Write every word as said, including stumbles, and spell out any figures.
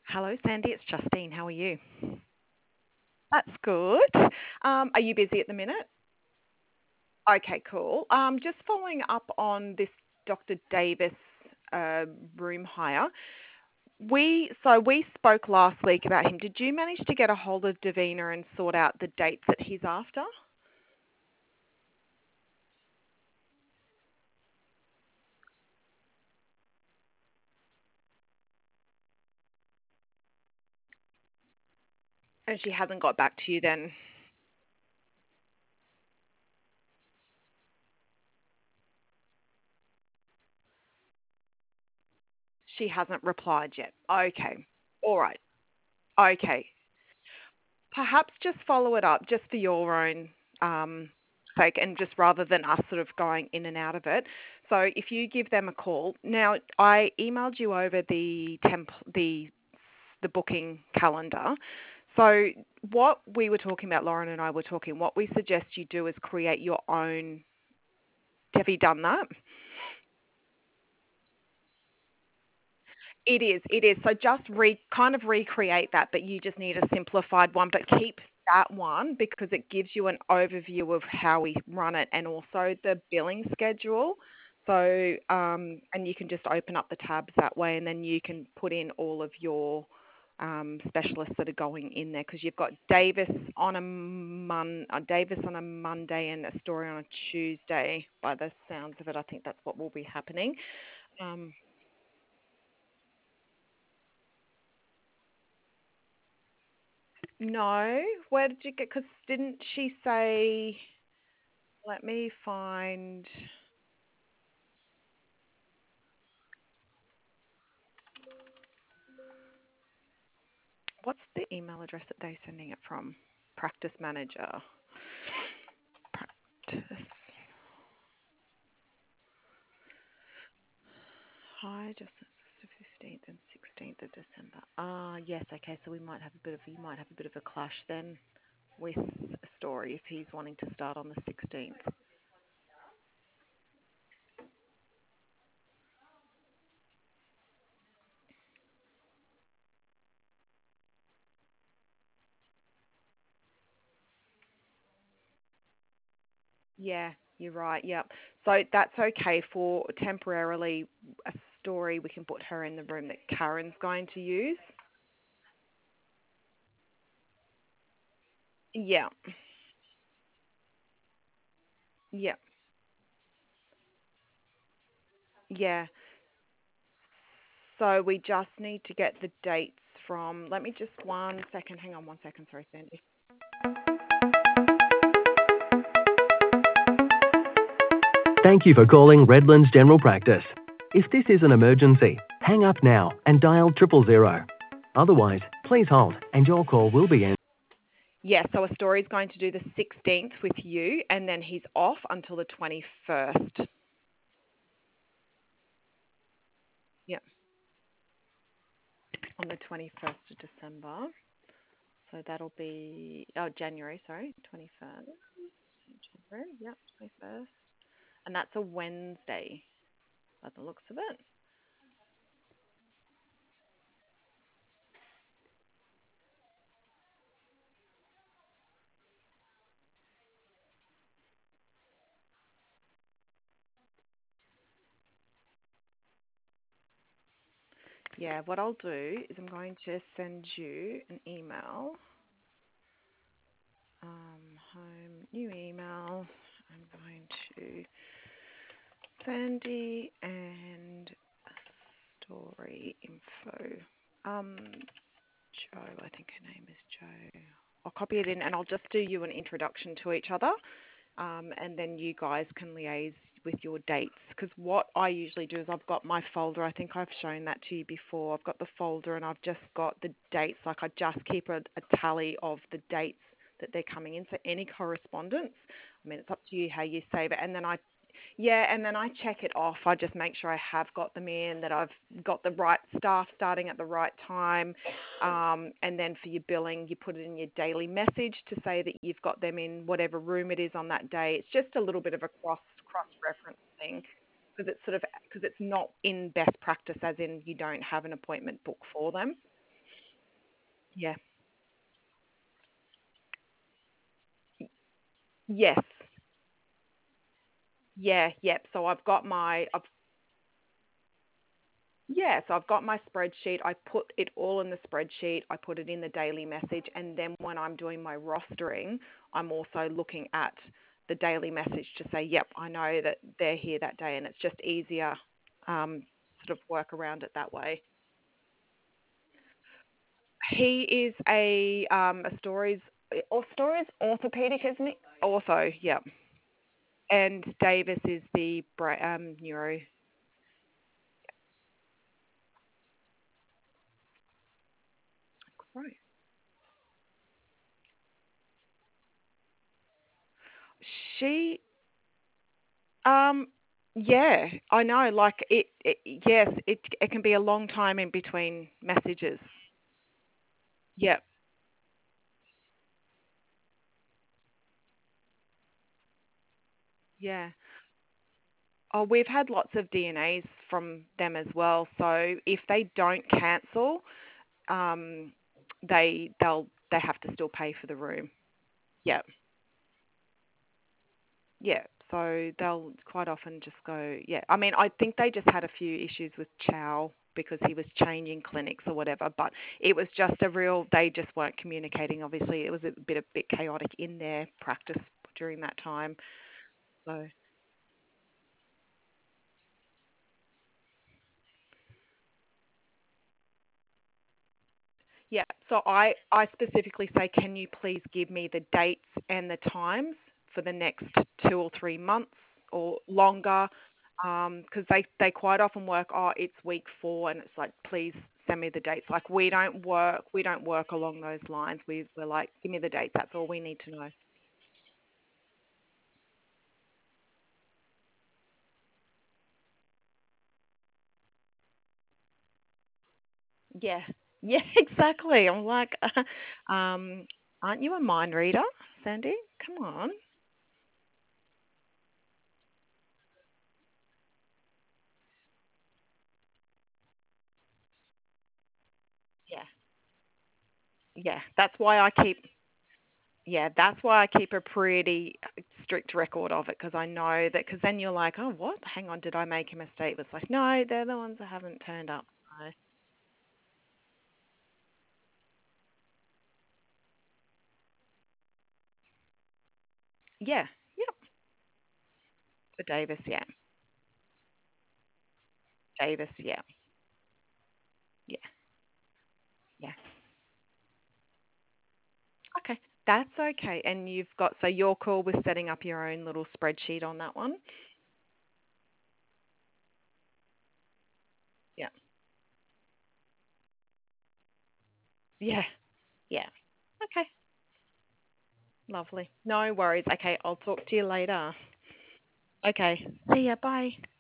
Hello, Sandy. It's Justine. How are you? That's good. Um, are you busy at the minute? Okay, cool. Um, just following up on this Doctor Davis uh, room hire. We so we spoke last week about him. Did you manage to get a hold of Davina and sort out the dates that he's after? And she hasn't got back to you then. She hasn't replied yet. Okay. All right. Okay. Perhaps just follow it up just for your own um, sake and just rather than us sort of going in and out of it. So if you give them a call. Now, I emailed you over the temp- the the booking calendar. So what we were talking about, Lauren and I were talking, what we suggest you do is create your own. Have you done that? It is, it is. So just re kind of recreate that, but you just need a simplified one. But keep that one because it gives you an overview of how we run it and also the billing schedule. So, um, and you can just open up the tabs that way, and then you can put in all of your um, specialists that are going in there because you've got Davis on a mon- uh, Davis on a Monday and a story on a Tuesday. By the sounds of it, I think that's what will be happening. Um, No. Where did you get? Because didn't she say? Let me find. What's the email address that they're sending it from? Practice manager. Practice. Hi, just the fifteenth and sixteenth of December. Ah, yes. Okay, so we might have a bit of you might have a bit of a clash then with a story if he's wanting to start on the sixteenth. Yeah, you're right. Yep. So that's okay for temporarily a story. We can put her in the room that Karen's going to use. Yeah. Yeah. Yeah. So we just need to get the dates from. Let me just one second. Hang on one second. Sorry, Sandy. Thank you for calling Redlands General Practice. If this is an emergency, hang up now and dial triple zero. Otherwise, please hold and your call will be answered. Yeah. So a story's going to do the sixteenth with you, and then he's off until the twenty-first. Yeah. On the twenty-first of December. So that'll be oh January. Sorry, twenty-first. January. Yep, twenty-first. And that's a Wednesday, by the looks of it. Yeah, what I'll do is I'm going to send you an email. Um, home, new email. I'm going to Sandy and story info. Um, Joe, I think her name is Joe. I'll copy it in and I'll just do you an introduction to each other. Um, and then you guys can liaise with your dates. Because what I usually do is I've got my folder. I think I've shown that to you before. I've got the folder and I've just got the dates. Like I just keep a, a tally of the dates that they're coming in. So any correspondence, I mean, it's up to you how you save it. And then I yeah, and then I check it off. I just make sure I have got them in, that I've got the right staff starting at the right time. Um, and then for your billing, you put it in your daily message to say that you've got them in whatever room it is on that day. It's just a little bit of a cross cross reference thing because it's sort of because it's not in best practice, as in you don't have an appointment booked for them. Yeah. Yes. Yeah, yep. So I've got my I've yeah, so I've got my spreadsheet. I put it all in the spreadsheet. I put it in the daily message, and then when I'm doing my rostering, I'm also looking at the daily message to say, yep, I know that they're here that day, and it's just easier, um, sort of work around it that way. He is a um a stories or stories orthopedic, isn't he? Ortho, yep. And Davis is the bra- um neuro. Right. She Um, yeah, I know. Like it, it, yes, it it can be a long time in between messages. Yep, yeah. Oh, we've had lots of D N As from them as well. So if they don't cancel, um, they they'll they have to still pay for the room. Yep. Yeah, so they'll quite often just go, yeah. I mean, I think they just had a few issues with Chow because he was changing clinics or whatever, but it was just a real, they just weren't communicating. Obviously, it was a bit a bit chaotic in their practice during that time. So, yeah, so I, I specifically say, can you please give me the dates and the times for the next two or three months or longer? Because they, they quite often work, oh, it's week four, and it's like, please send me the dates. Like we don't work, we don't work along those lines. We, we're like, give me the dates. That's all we need to know. Yeah, yeah, exactly. I'm like, um, aren't you a mind reader, Sandy? Come on. Yeah, yeah. That's why I keep Yeah, that's why I keep a pretty strict record of it because I know that. Because then you're like, oh, what? Hang on, did I make a mistake? It's like, no, they're the ones that haven't turned up. So, yeah, yep. For Davis, yeah, Davis, yeah, yeah, yeah. Okay, that's okay. And you've got so you're cool with setting up your own little spreadsheet on that one. Yeah, yeah, yeah. Okay, lovely. No worries. Okay, I'll talk to you later. Okay, see ya. Bye.